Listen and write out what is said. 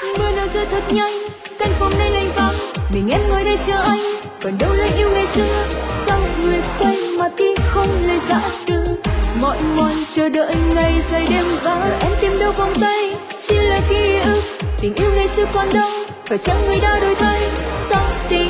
Mưa nào rơi thật nhanh, căn phòng nay lạnh vắng, mình em ngồi đây chờ anh. Còn đâu là yêu ngày xưa, sao một người quay mà tim không lời giã từ. Mỏi mòn chờ đợi ngày dài đêm vắng, giờ em tìm đâu vòng tay, chỉ là ký ức. Tình yêu ngày xưa còn đâu, phải chăng người đã đổi thay? Sao tình